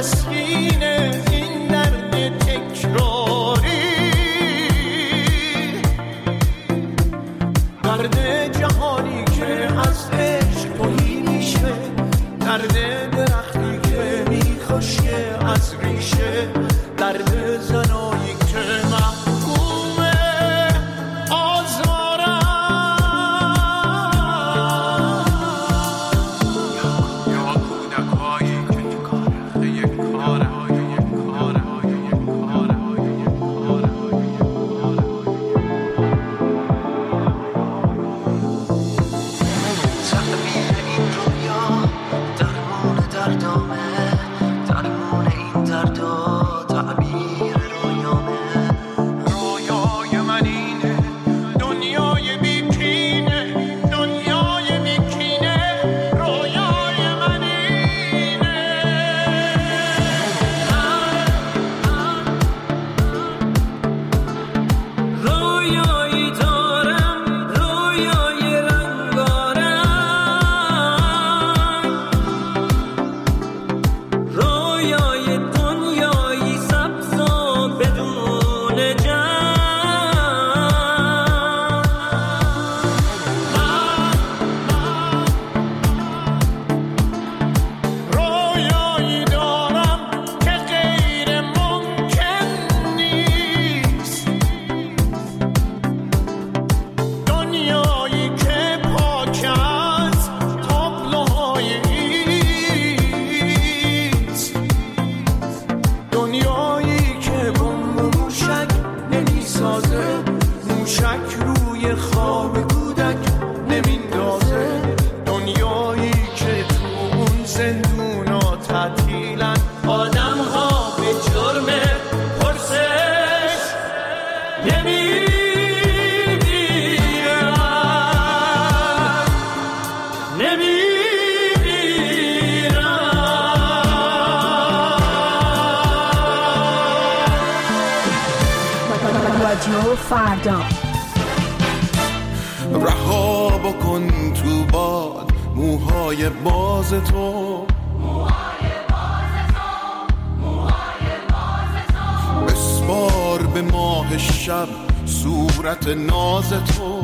تسکین این درد تکراری، درد جهانی که از عشق تویی میشه، درد درختی که میخوشه از ریشه، درد زنایی که محکومه آزارم. یا کودکایی که تو کاره یک کاره تقدیر این دنیا درمان دردامه، درمان این دردا تعبیر رویامه. رویای من اینه دنیای بیکینه، دنیای بیکینه، رویای من اینه. رویایی دارم، رویای رنگارنگ، رویای دنیایی سبز و بدون جنگ. رویایی دارم که غیر ممکن نیست، دنیایی که پاک از تابلوهای ایست، دنیایی که بمب و موشک نمیسازه، موشک روی خواب کودک نمیندازه، دنیایی که تو اون زندونا تعطیلن آدم ها به جرم پرسش رادیو فردا. رها بکن تو باد موهای باز تو، بسپار به ماه شب صورت ناز تو،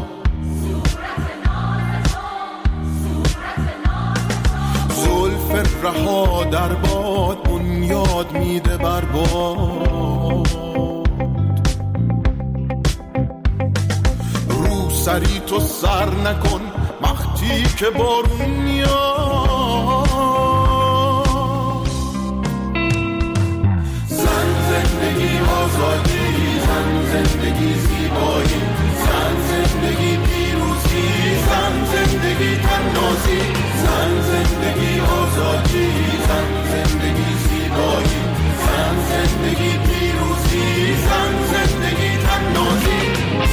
زلف رها در باد بنیاد میده بر باد. رو سری تو سر نکن وقتی که بارون میاد. زن زندگی آزادی، زن زندگی زیبایی، زن زندگی پیروزی، زن زندگی تنازی، زن زندگی آزادی، زن زندگی زیبایی، زن زندگی پیروزی، زن زندگی تنازی.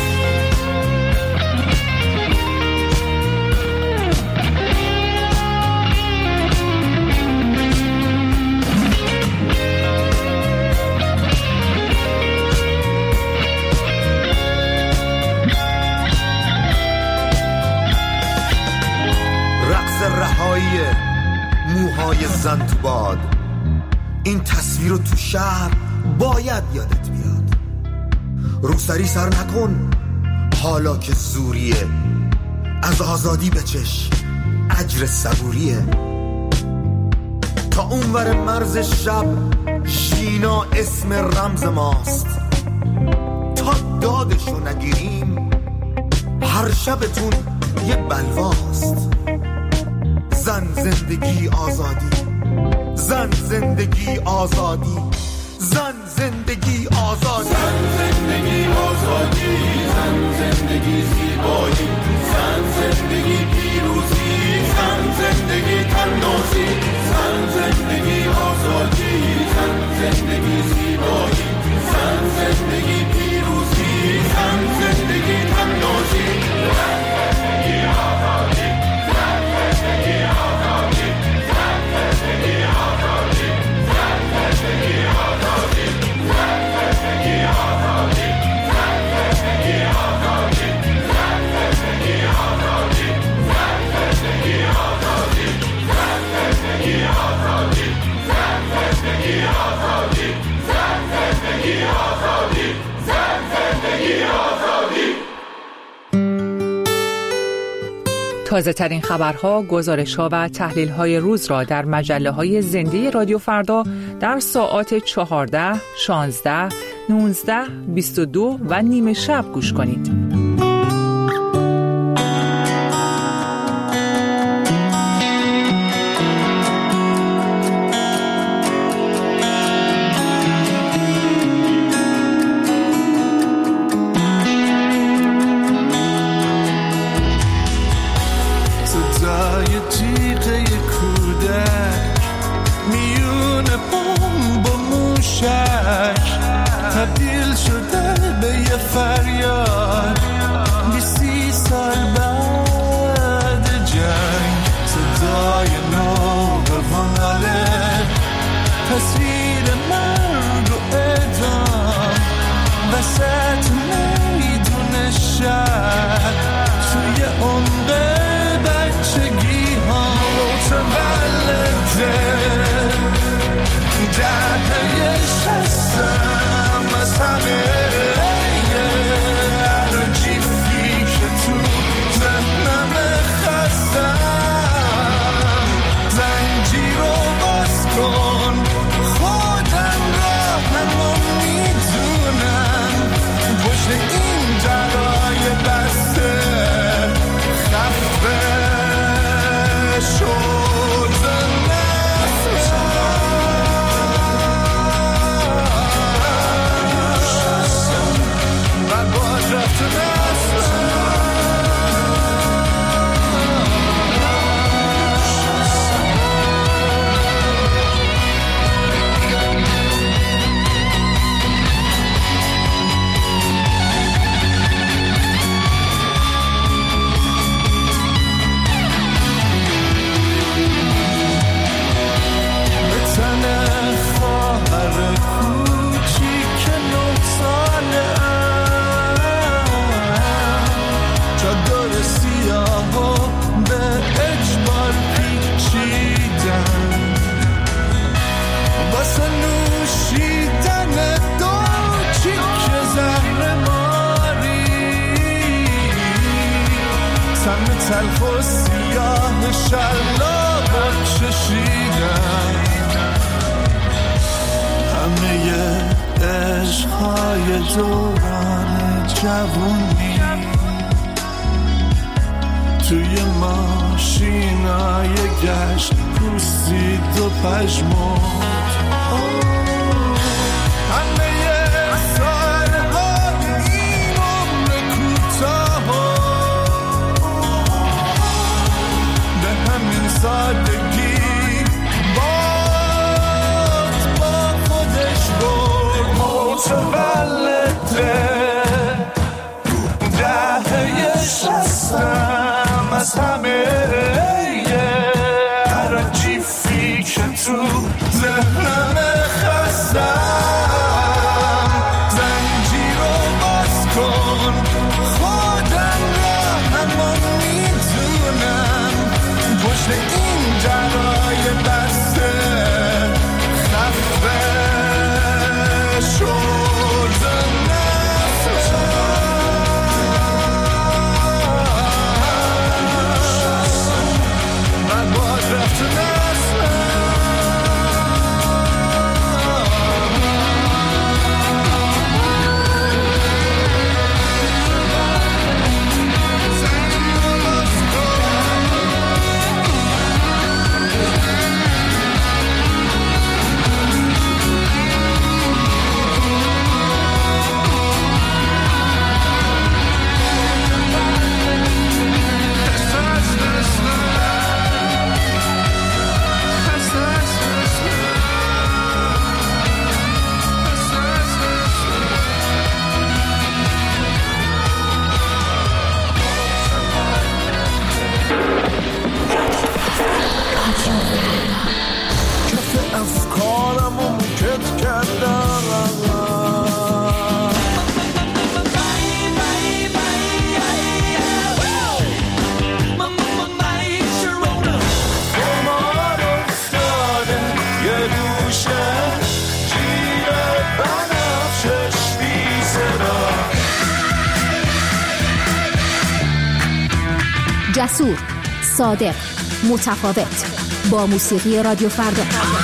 رهایی موهای زن تو باد، این تصویر رو تو شهر باید یادت بیاد. روسری سر نکن حالا که زوریه، از آزادی بچش اجر صبوریه. تا اونور مرز شب ژینا اسم رمز ماست، تا دادشو نگیریم هر شبتون یه بلواست. زن زندگی آزادی، زن زندگی آزادی، زن زندگی آزادی، زن زندگی آزادی، زن زندگی زیبایی، زن زندگی پیروزی، زن زندگی تنازی، زن زندگی آزادی، زن زندگی زیبایی، زن زندگی پیروزی، زن زندگی تنازی، زن زندگی آزادی، زن زندگی آزادی، زن زندگی آزادی، زن زندگی آزادی، زن زندگی آزادی، زن زندگی آزادی، زن زندگی آزادی، زن زندگی آزادی، زن زندگی تازه ترین خبرها، گزارش‌ها و تحلیل‌های روز را در مجله‌های زنده رادیو فردا در ساعات 14، 16، 19، 22 و نیم شب گوش کنید. تبدیل شده به یه فریاد 20 سال بعد جنگ، صدای نوبواناله، تصویر مرگ و اعدام وسط میدون شهر، توی عمق بچگی ها متولده دهه 60 از همه عجیبی که تو ذهنم خستم، زنجیر رو باز کن، خودم راهمو میدونم، پشت این درای بسته خفه شد تلخ و سیاه شلاق چشیدم، همه عشقهای دوران جوونی توی ماشینای گشت پوسید و پژمرد، سادگی با خودش برد، متولده دهه 60 از همه عجیبی که تو ذهنم خستم، زنجیر رو باز کن، خودم راهمو میدونم، پشت این درای بسته خفه شد نفسم، من باز رفت نسلم. جسور، صادق، متفاوت، با موسیقی رادیو فردا.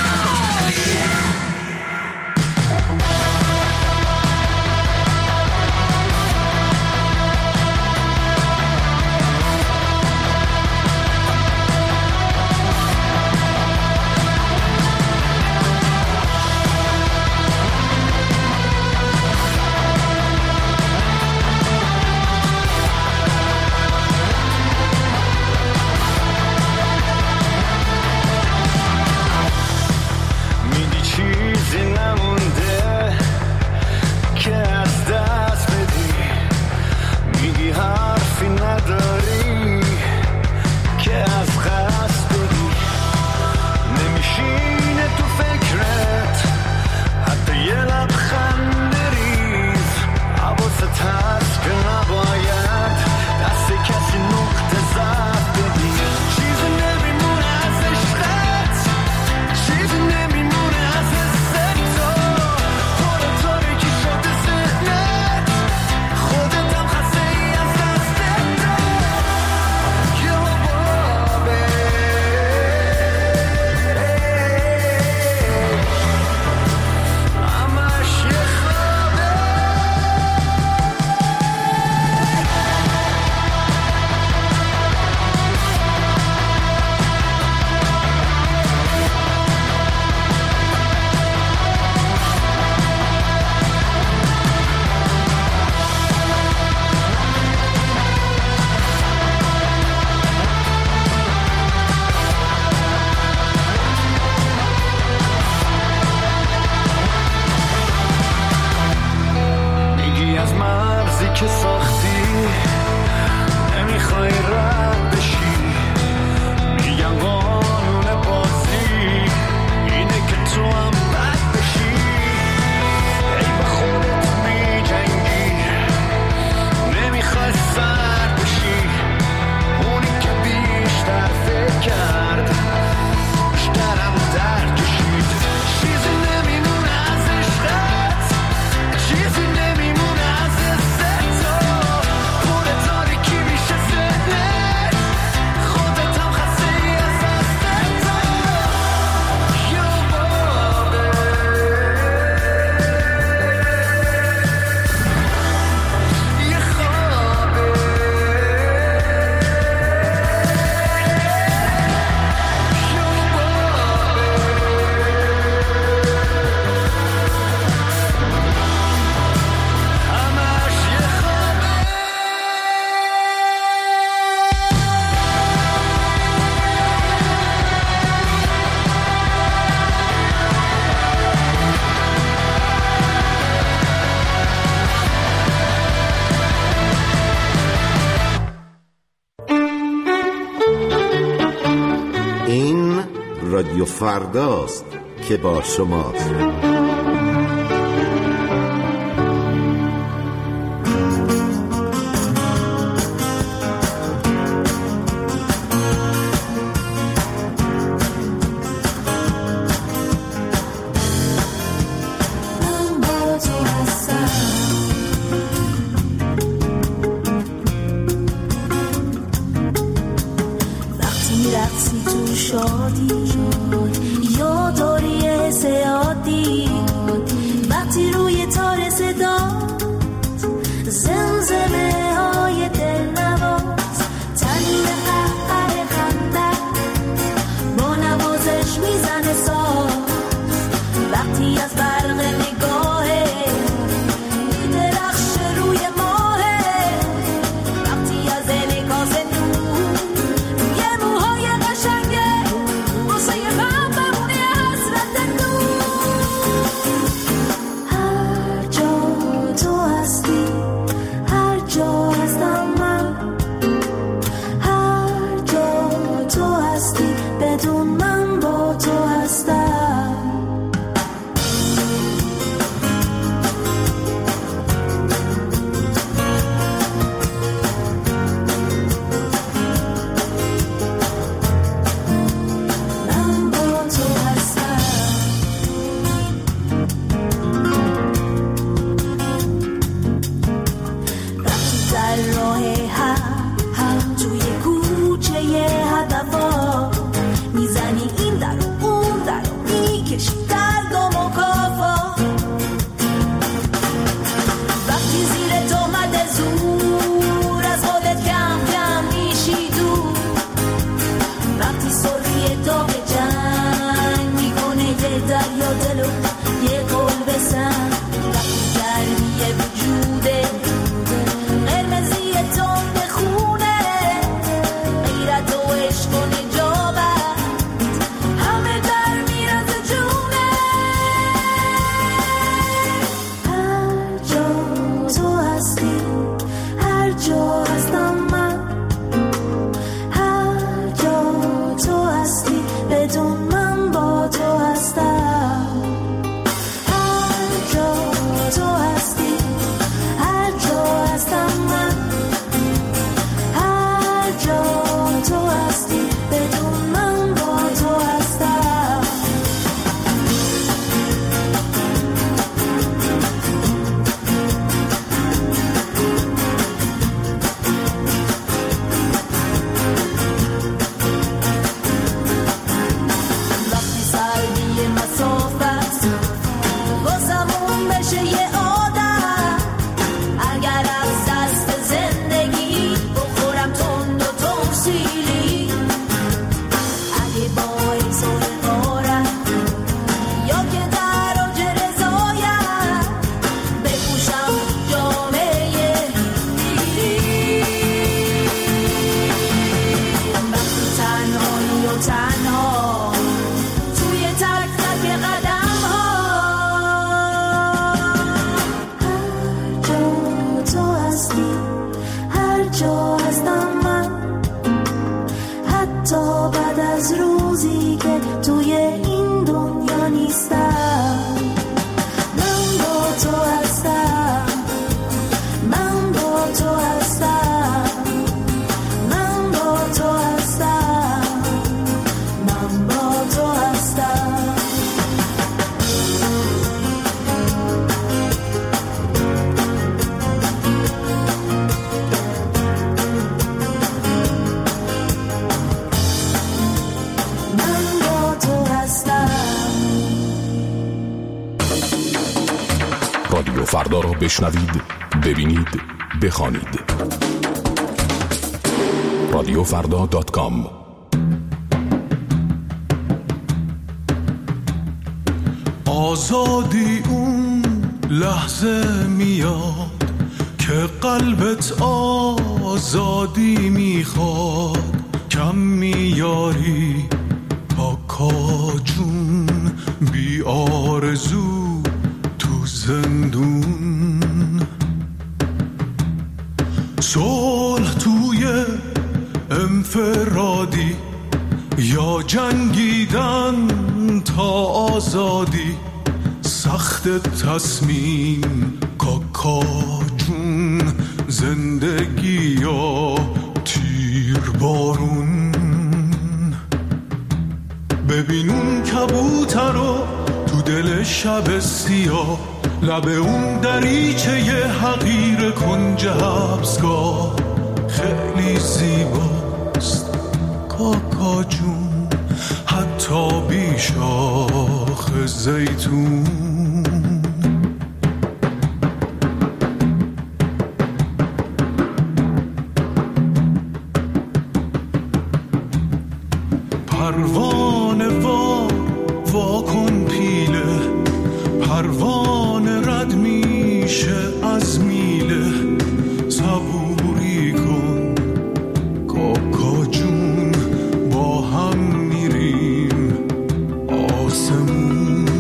رادیو فرداست که با شماست. شادی یا داری زیادی رادیو فردا را بشنوید، ببینید، بخوانید. رادیوفردا.com. آزادی اون لحظه میاد که قلبت آزادی میخواد، کم میاری پاکا جون بی آرزو تو زندون. صلح توی انفرادی یا جنگیدن تا آزادی، سخت تصمیم کاکا جون، زندگی یا تیر بارون. ببین اون کبوتر رو تو دل شب سیاه، لب اون دریچه ی حقیر کنج حبسگاه، خیلی زیباست کاکا جون، حتی بی شاخ زیتون. پروانه وا کن پیله، پروانه رد میشه از میله، صبوری کن کاکا جون، با هم میریم آسمون.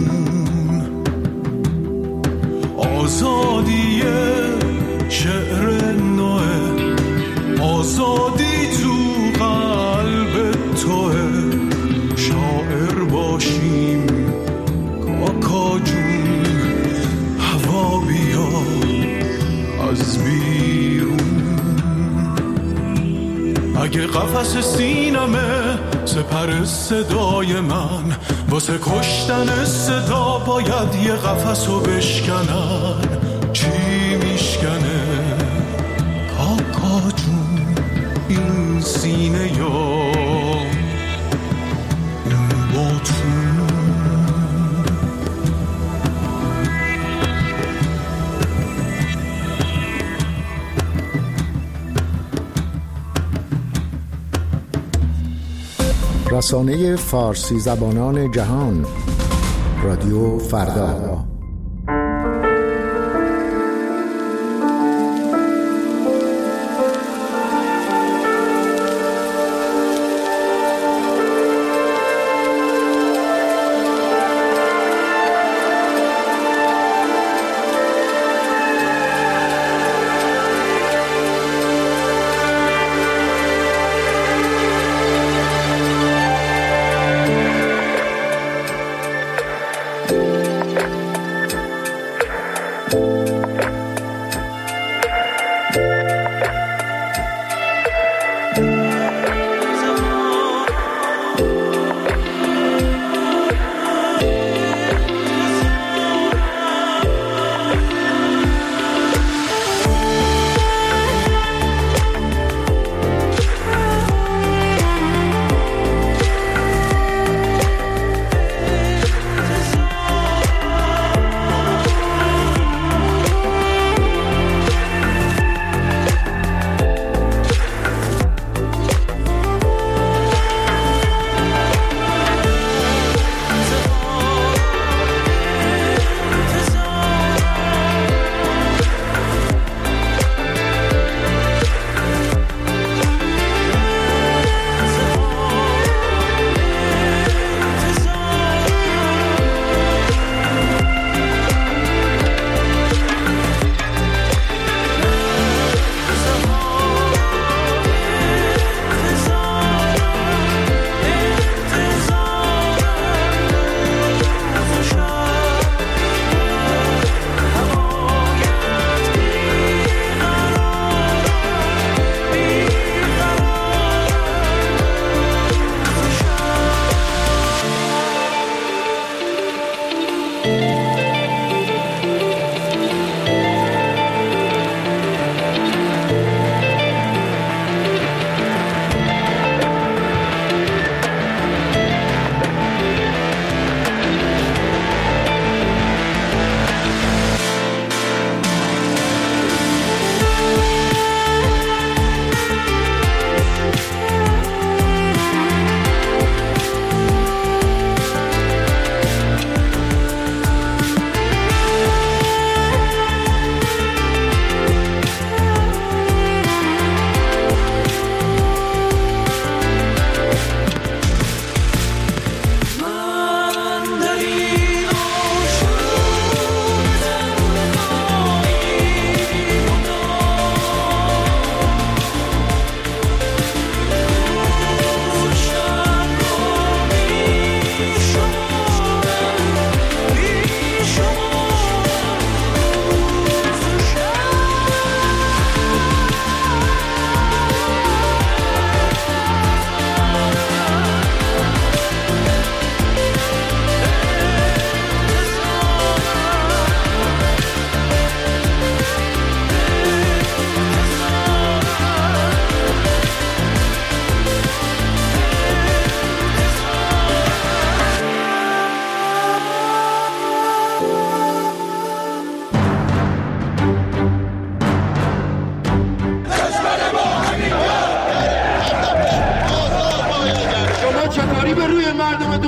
آزادی شعر نوه، آزادی تو قلب توه، شاعر باشیم کاکا جون، هوا بیا از بیرون. اگه قفس سینمه سپر صدای من، واسه کشتن صدا باید یه قفسو بشکنن، چی میشکنه کاکا جون این سینه یا اون باتون؟ رسانه فارسی زبانان جهان، رادیو فردا.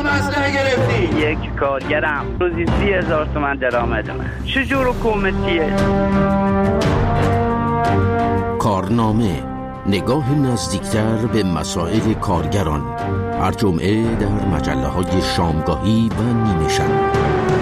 کدوم اسلحه گرفتی؟ یک کارگرم، روزی 30,000 تومان درآمد من. چجور حکومتیه؟ کارنامه، نگاه نزدیکتر به مسائل کارگران، هر جمعه در مجله‌های شامگاهی و نیمه شب.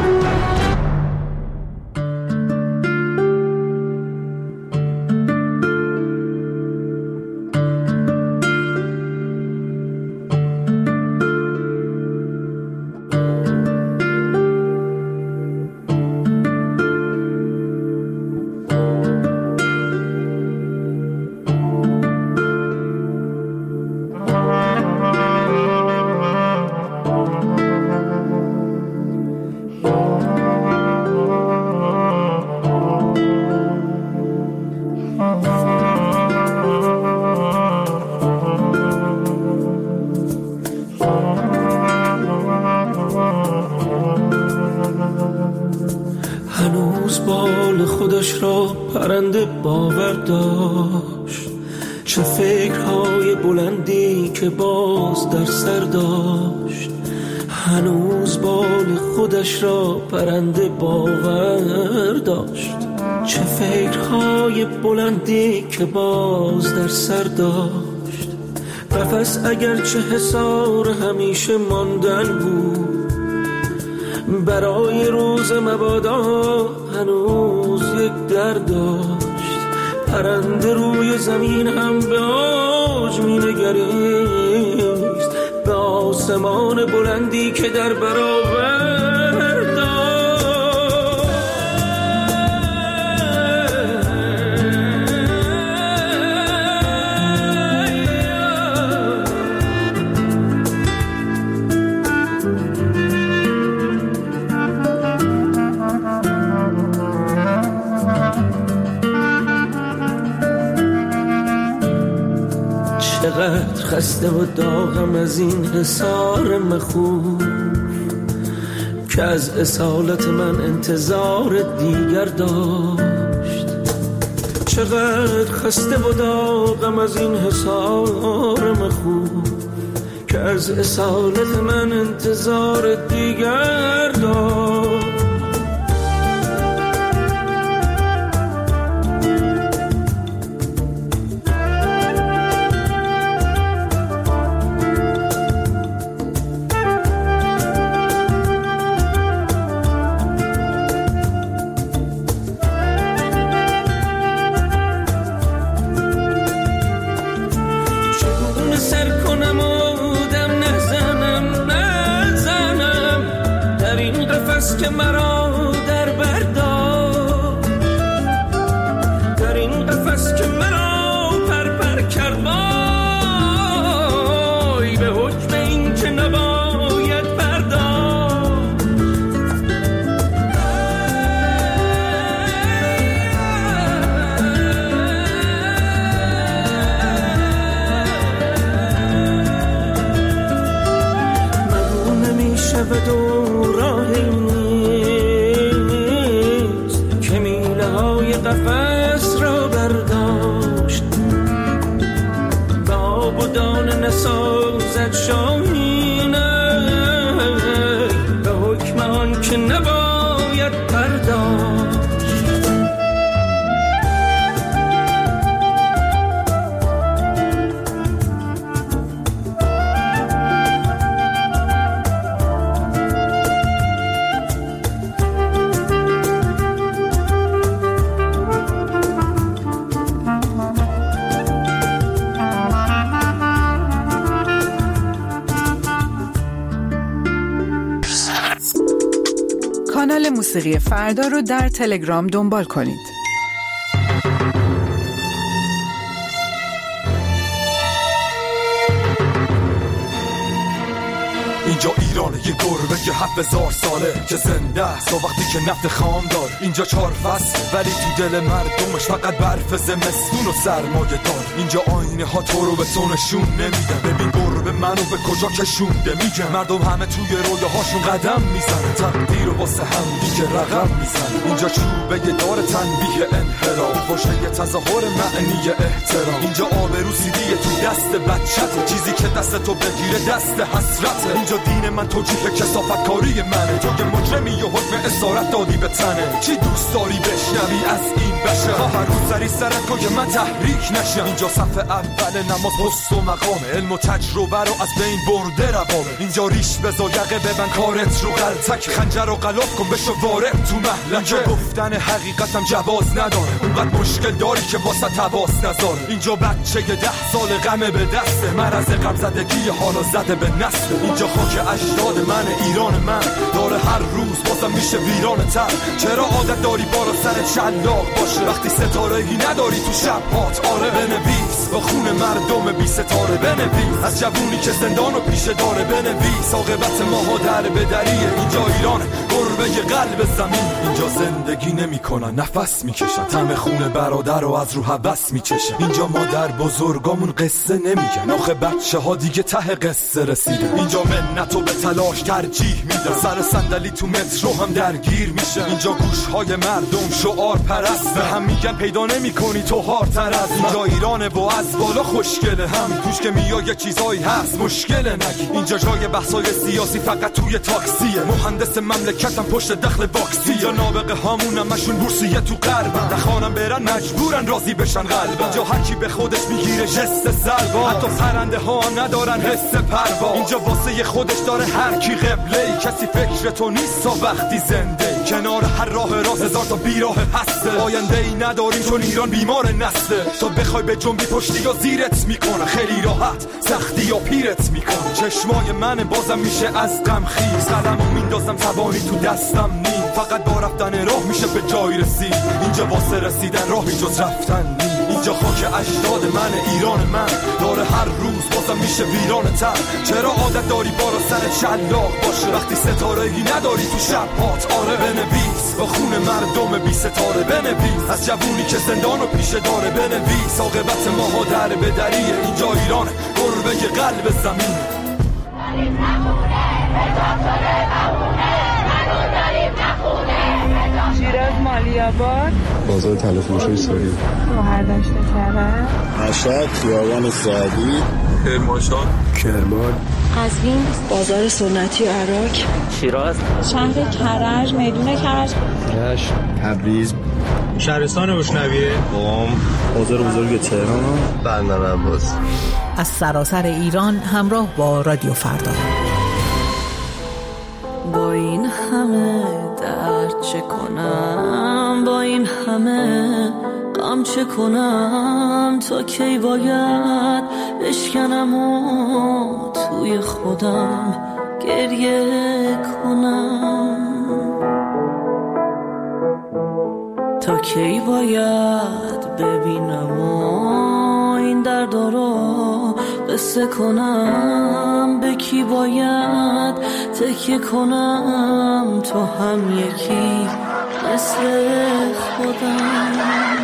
پرنده باور داشت، چه فکرهای بلندی که باز در سر داشت. هنوز بال خودش را پرنده باور داشت، چه فکرهای بلندی که باز در سر داشت. قفس اگرچه حصار همیشه ماندن بود، برای روز مبادا هنوز یک در داشت. پرنده روی زمین هم به اوج می نگریست، به آسمان بلندی که در برابر داشت. چقدر خسته و داغم از این حصار مخوف که از اصالت من انتظار دیگر داشت. چقدر خسته و داغم از این حصار مخوف که از اصالت من انتظار دیگر داشت. که مرا در بردار، در این قفس که مرا پر کرد، وای به حکم این که نباید پرداخت. مگو نمی‌شود و راهی قفس را برداشت، به آب و دانه نسازد شاهینه، به حکم آن که نباید پرداخت. کانال موسیقی فردا رو در تلگرام دنبال کنید. اینجا ایرانه، یه گربه که 7000 ساله که زنده است و وقتی که نفت خام دار. اینجا 4 فصل ولی تو دل مردمش فقط برف زمستون و سرمایه دار. اینجا آینه ها تو رو به تو نشون نمیدن، ببین گربه منو به کجا کشونده. میگه مردم همه توی رویاهاشون قدم میزنن، تقدیر رو واسه هم دیگه رقم میزن. اینجا چوبه دار تنبیه انحراف، واژه تظاهر معنی احترام. اینجا آبرو سیدیه تو دست بچته، چیزی که دست تو بگیره دست حسرته. اینجا دین من توجیه کثافت کاری منه، تو که مجرمی و حکم اسارت دادی به تنه. چی دوست داری بشنوی از این بشه؟ هر روز سری سرت کن که من تحریک نشم. اینجا صف اول نماز پست و مقامه، علم و تجربه رو از بین برده روامه. اینجا ریش بذار یقه ببن کارت رو غلطک، خنجر رو غلاف کن بشو وارد تو محلکه. اینجا گفتن حقیقتم جواز نداره، اونقدر مشکل داری که واسه تواس نذاره. اینجا بچه 10 سال غمه به دسته، مرض غم زدگی حالا زده به نسل. اینجا خاک اجداد من، ایران من داره هر روز بازم میشه ویران تر. چرا عادت داری بالا سر شلاق باشه وقتی ستاره‌ای نداری تو شب هات؟ آره بنویس با خون مردم بی ستاره، بنویس از جوونی که زندان و پیشه داره، بنویس عاقبت ماها در بدریه. اینجا ایران گربه قلب زمین، اینجا زندگی نمی‌کنن نفس میکشن، طعم خون برادر رو از رو هوس میچشن. اینجا مادر بزرگامون قصه نمیگن، آخه بچه‌ها دیگه ته قصه رسیدن. اینجا منتو به تلاش ترجیح میدن، سر صندلی تو مترو هم درگیر میشن. اینجا گوش‌های مردم شعار پرست، به هم میگن پیدا نمی‌کنی تو هارتر از. اینجا ایرانه و از بالا خوشگله، هم توش که میای یه چیزایی هست مشکله نگی. اینجا جای بحثای سیاسی فقط توی تاکسیه، مهندس مملکتم پشت دخل واکسی. اینجا نابغه هامونم مشون بورسیه تو غربن، نخوانم برن مجبورن راضی بشن قلبن. اینجا هر کی به خودش میگیره جست سلوا، حتی پرنده ها ندارن حس پروا. اینجا واسه خودش داره هر کی قبله، کسی فکر تو نیست تا وقتی زنده. کنار هر راه راست هزار تا بیراه هسته، آینده ای نداریم چون ایران بیمار نسته. تو بخوای به جنبی پشتی یا زیرت میکنه، خیلی راحت سختی یا پیرت میکنه. چشمای من بازم میشه از غم خیز، قلمو میندازم زبانی تو دستم نیم. فقط با رفتن راه میشه به جای رسید، اینجا واسه رسیدن راهی جز رفتن نیم. اینجا خاک اجداد من، ایران من داره هر روز بازم میشه ویران تر. چرا عادت داری بالا سرت شلاق باشه وقتی ستاره‌ای نداری تو شب هات؟ آره بنویس با خون مردم بی ستاره، بنویس از جوونی که زندان و پیشه داره، بنویس عاقبت ماها در بدریه. اینجا ایران گربه قلب زمین. شیراز مالی‌آباد، بازار تلف فروشی سوری، شهردشت کرج، مشهد خیابان سعدی، کرمانشاه، کرمان، قزوین بازار سنتی عراق، شیراز، شهر کرج، میدون کرج، رشت، تبریز، شهرستان بوشنویه، قم، بازار بزرگ تهران، بندر عباس. از سراسر ایران همراه با رادیو فردا. با این همه درد چه کنم، با این همه غم چه کنم، تا کی باید بشکنم و توی خودم گریه کنم، تا کی باید ببینم و این درد رو قصه کنم، به کی باید تکیه کنم تو هم یکی مثل خودم.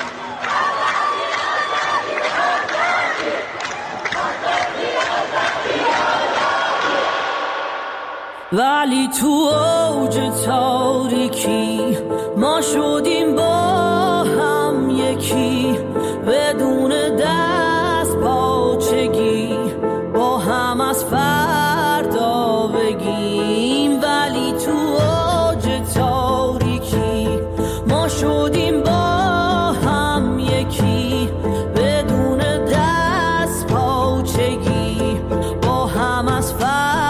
ولی تو اوج تاریکی ما شدیم با هم یکی، بدون دست پاچگی با هم از فردا بگیم. ولی تو اوج تاریکی ما شدیم با هم یکی، بدون دست پاچگی با هم از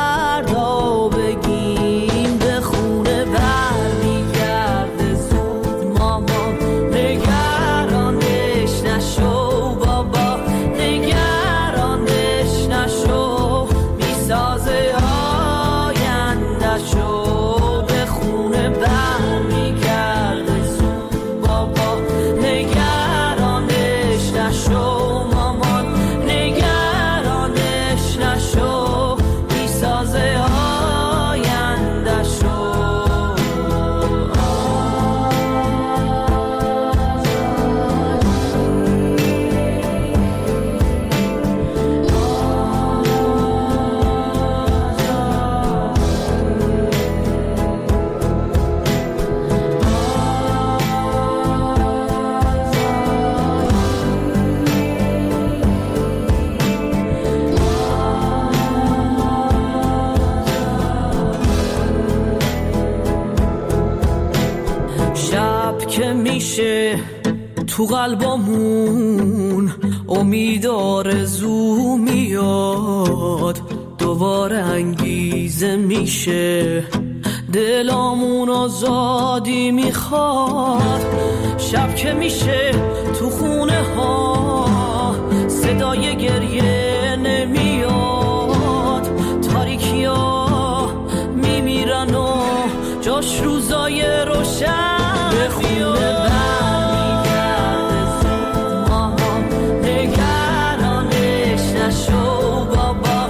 فردا بگیم. به خونه برمیگرده زود که میشه تو قلبمون امید آرزو میاد، دوباره انگیزه میشه دلامون آزادی میخواد. شب که میشه تو خونه ها صدای گریه نمیاد، تاریکی ها میمیرن و جاش روزای روشن به خونه برمیگرده زود. ماما نگرانش نشو، بابا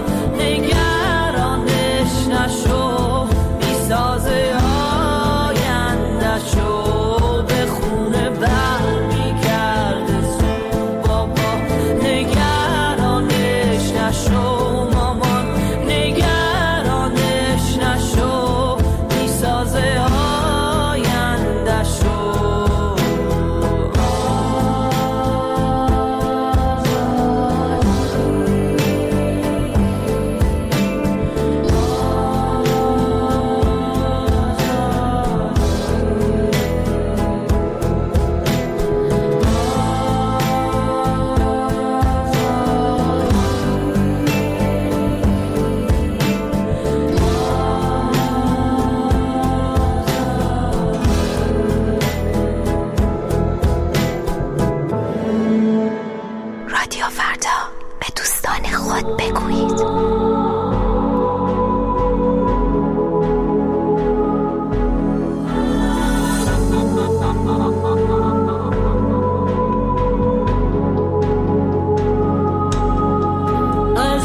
نگرانش نشو، میسازه آینده‌شو. به خونه برمیگرده زود، بابا نگرانش نشو، مامان نگرانش نشو، میسازه آینده‌شو. رادیو فردا، به دوستان خود بگویید. از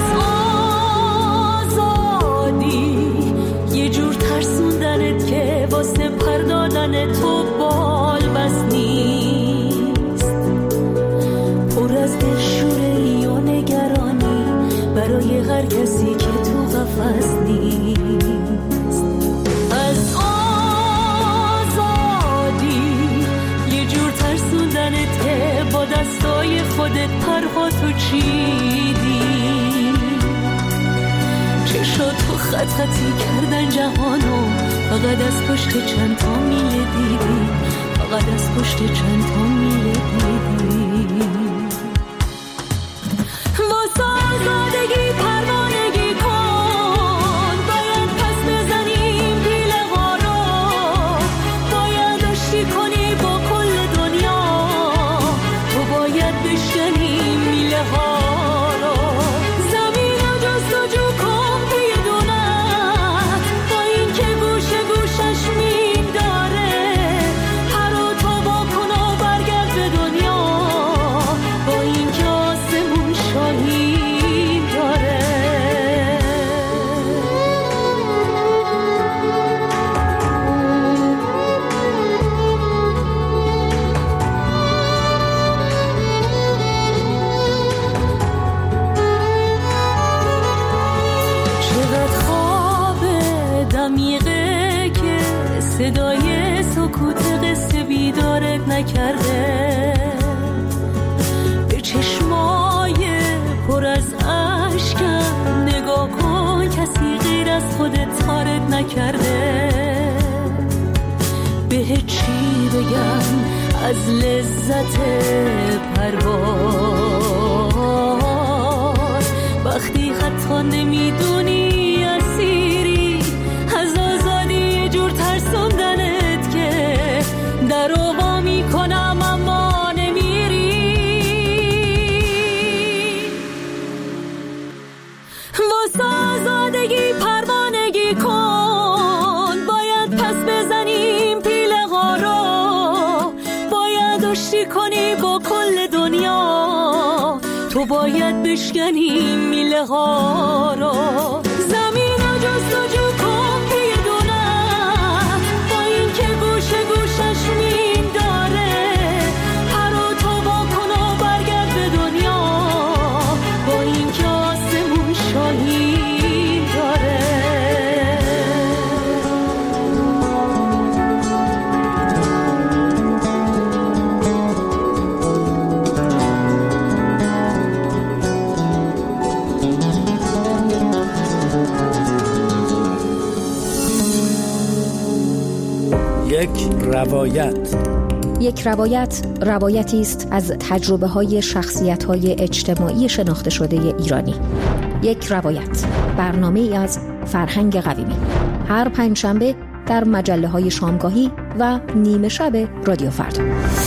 آزادی یه جور ترسوندنت که واسه پردادن تو بال بس نیست، پر از دلشوره‌ای و نگرانی برای هر کسی که تو قفس نیست. از آزادی یه جور ترسوندنت که با دستای خودت پرهاتو چیدی، چشاتو خط خطی کردن جهانو، فقط از پشت چند تا میله دیدی، فقط از پشت چند تا میله دیدی. واسه آزادگی پروانگی کن، باید پس بزنیم پیله ها رو، باید آشتی کنی با کل دنیا، تو باید بشکنی میله ها رو. زمین رو جستجو کن پی دونت، با این که گوشه گوشش مین داره، پر و تو با کن و برگرد به دنیا، با این که آسمون شاهین داره. چقدر خواب دمیقه که صدای سکوت قصه بیدارت نکرده، به چشمای پر از اشکم نگاه کن، کسی غیر از خودت تارت نکرده. به چی بگم از لذت پرواز، وقتی حتی نمیدونی اسیری از آزادی، یه جور ترسوندنت که در وا میکنم اما نمیری. واسه آزادگی پروانگی کن، باید پس بزنیم پیله ها رو، باید آشتی کنی با کل دنیا، تو باید بشکنی میله ها رو. زمین رو جستجو کن پی دونت، با این که گوشه گوشش مین داره، پر و تو با کن و برگرد به دنیا، با این که آسمون شاهین داره. یک روایت یک روایت روایتی است از تجربه‌های شخصیت‌های اجتماعی شناخته شده ایرانی. یک روایت، برنامه‌ای از فرهنگ قویمی. هر پنجشنبه در مجله‌های شامگاهی و نیمه شب رادیو فردا.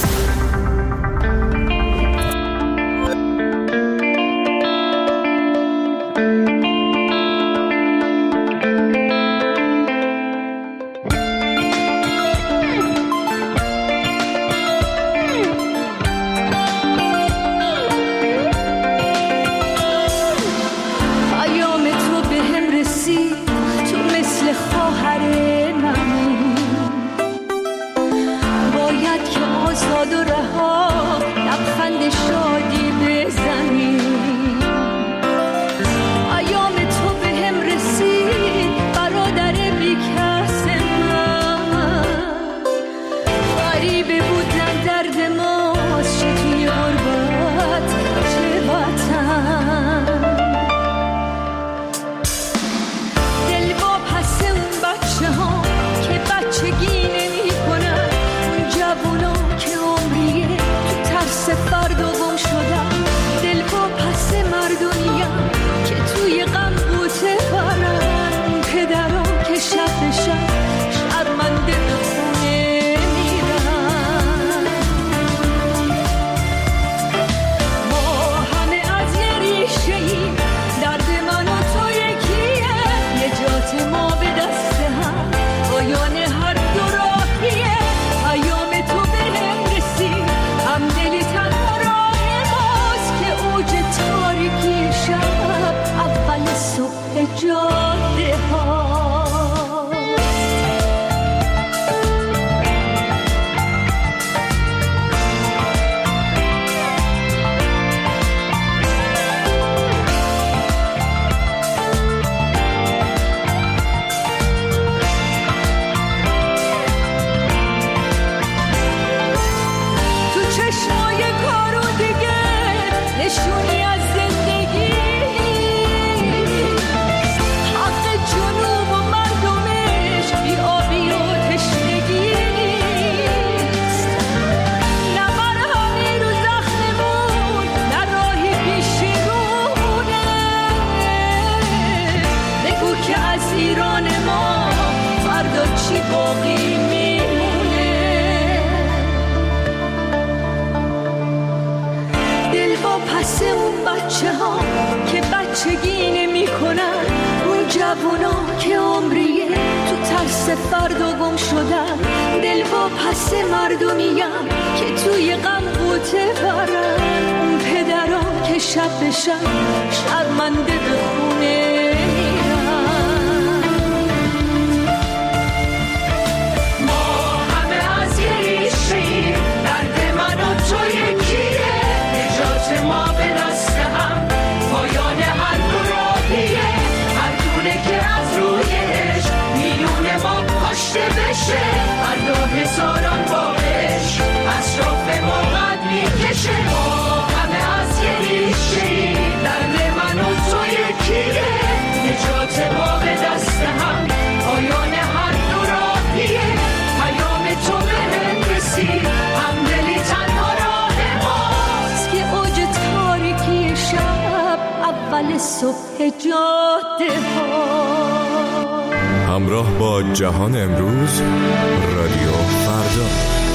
همراه با جهان امروز، رادیو فردا.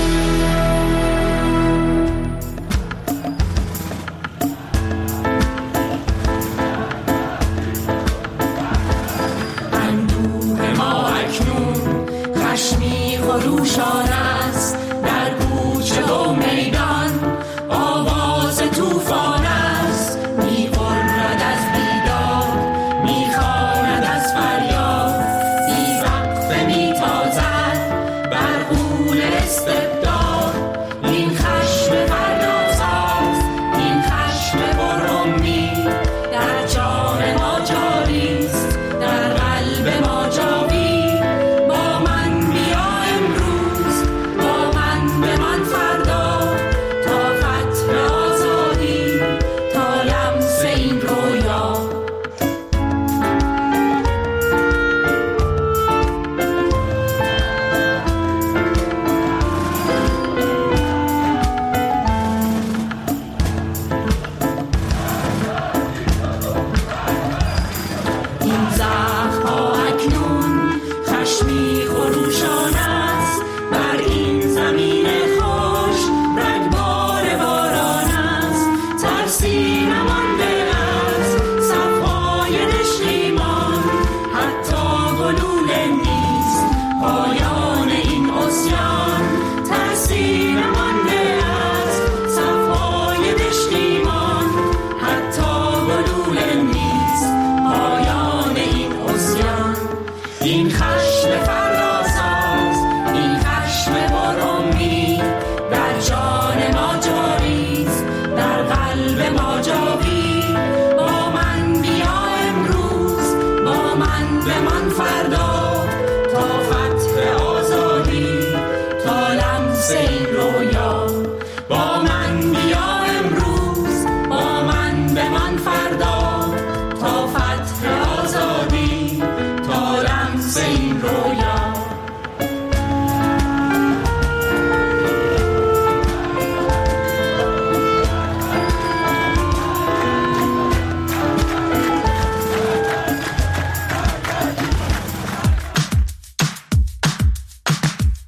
اندوه ما اکنون خشمی خروشان است، در کوچه و میدان آواز توفان است، می‌غرد از بیداد، می‌خواند از فریاد، بی‌وقفه می‌تازد بر غول استبداد. این خشم پردازاست، این خشم پرامید، در جان ما جاریست، در قلب ما جاوید. با من بیا امروز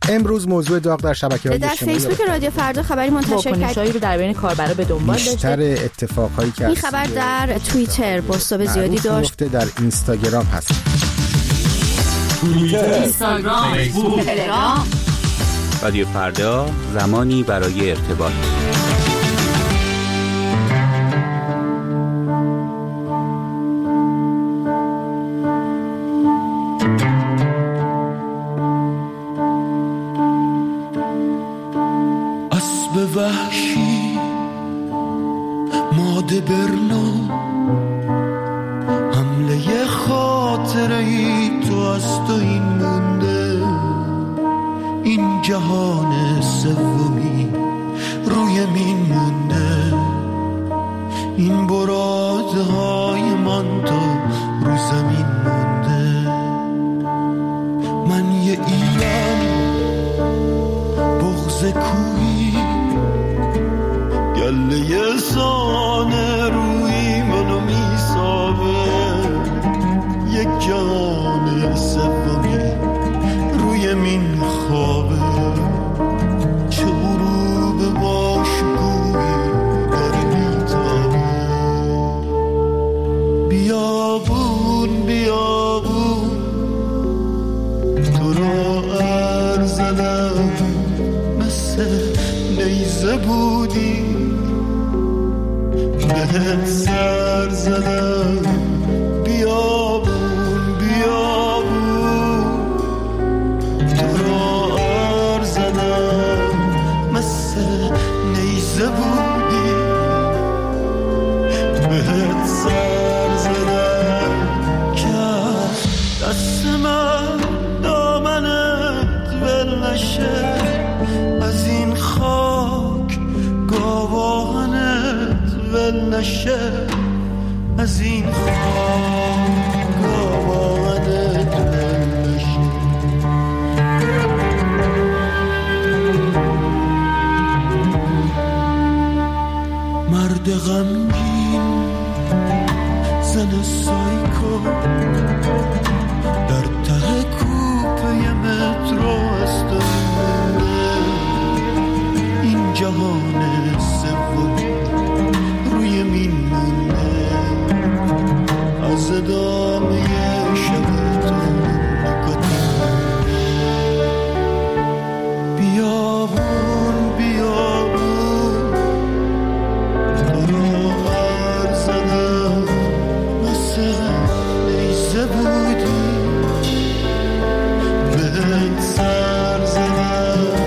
امروز موضوع داغ در شبکه‌های اجتماعی در فیسبوک رادیو فردا خبری منتشر کرد رو در بین کاربرا به دنبال داشته. بیشتر اتفاقهایی که این خبر در توییتر بازتاب زیادی داشت. در اینستاگرام هست. توییتر، اینستاگرام، فیسبوک، تلگرام. رادیو فردا، زمانی برای ارتباط. اسب وحشی ماده برنو حمله خاطره ای تو از تو این مونده، این جهان سومی روی مین مونده، این برادهای من تو رو زمین مونده. من یه ایران بغض کوهی گله سانه روی منو میسابه، یک جهان سومی روی مین خوابه، چه غروب باشگویی داره میتابه. بیابون بیابون تو را ارزدم، مثل نیزه بودی بهت سر زدم. بیابون بیابون تو را ارزدم، مثل نیزه بودی بهت سر زدم. که دست من دامنت ول نشه، از این خاک گاوانت ول نشه، از این خاک گاوانت ول نشه. مرد غمگین زن سایکو در ته کوپه مترو است و این جهان سومی روی مین مونده، از ادامه شب تو نگاه. بیابون بیابون تو را ارزدم، مثل نیزه بودی بهت سر زدم.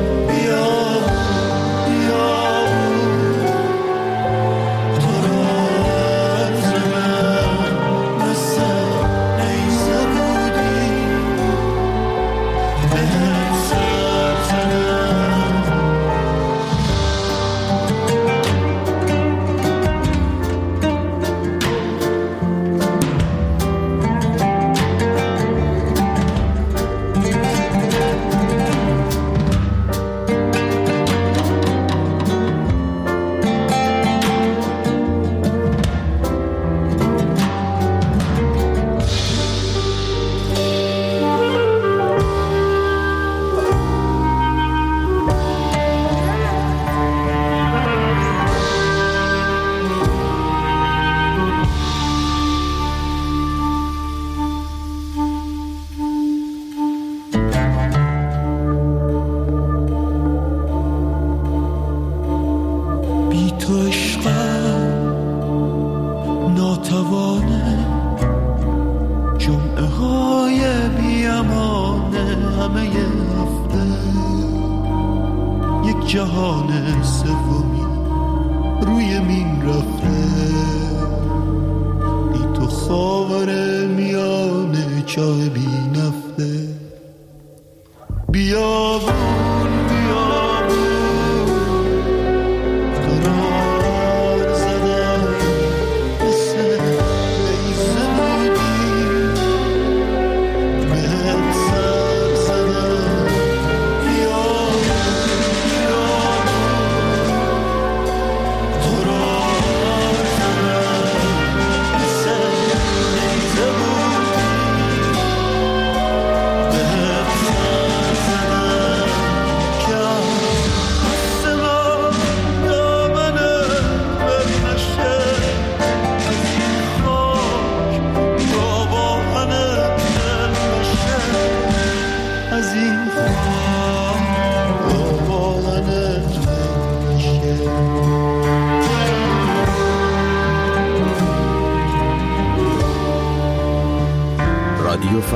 جهان سومی روی مین رفته، بی تو خاور میان چاه بی نفته. بیابون بیابون تو را زدم، مثل نیزه بودی بهت سر زدم.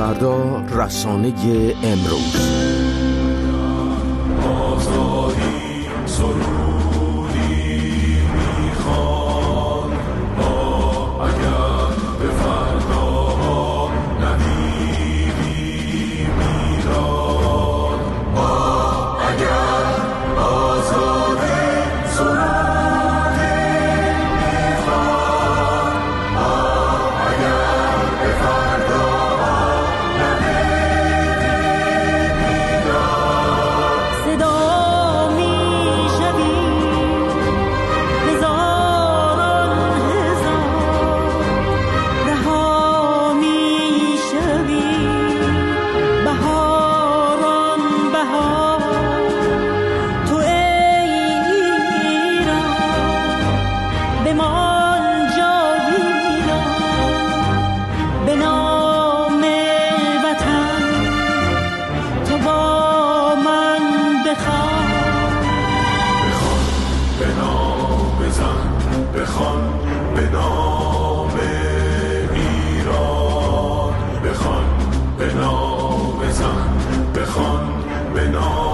فردا رسانه امروز. آزادی سرودی میخوان ما اگر به فردا ندیدیم ایران، ما اگر آزادی سرودی میخوان، ما اگر به فردا به نام